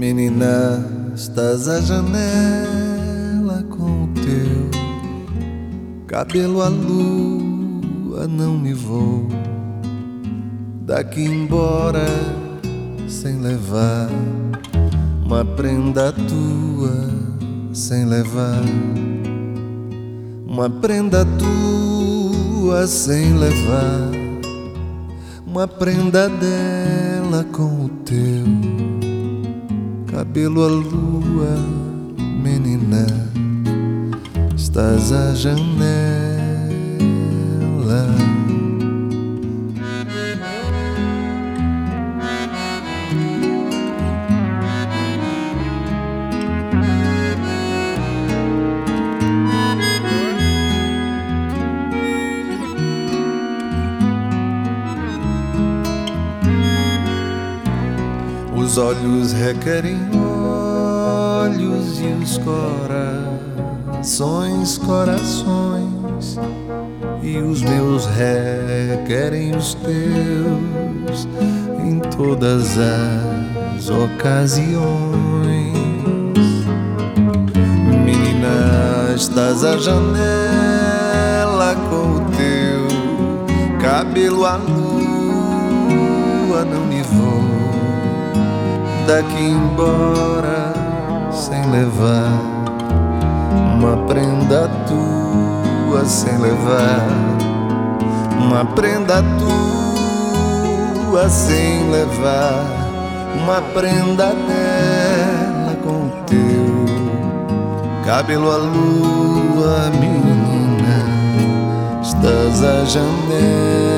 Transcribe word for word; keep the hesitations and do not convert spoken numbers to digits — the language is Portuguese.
Menina, estás à janela com o teu cabelo à lua, não me vou daqui embora sem levar uma prenda tua, sem levar uma prenda tua, sem levar uma prenda dela com o teu cabelo à lua. Menina, estás à janela. Os olhos requerem olhos e os corações, corações, e os meus requerem os teus em todas as ocasiões. Menina, estás à janela com o teu cabelo à lua, não me vou daqui embora sem levar uma prenda tua, sem levar uma prenda tua, sem levar uma prenda dela com o teu cabelo à lua. Menina, estás à janela.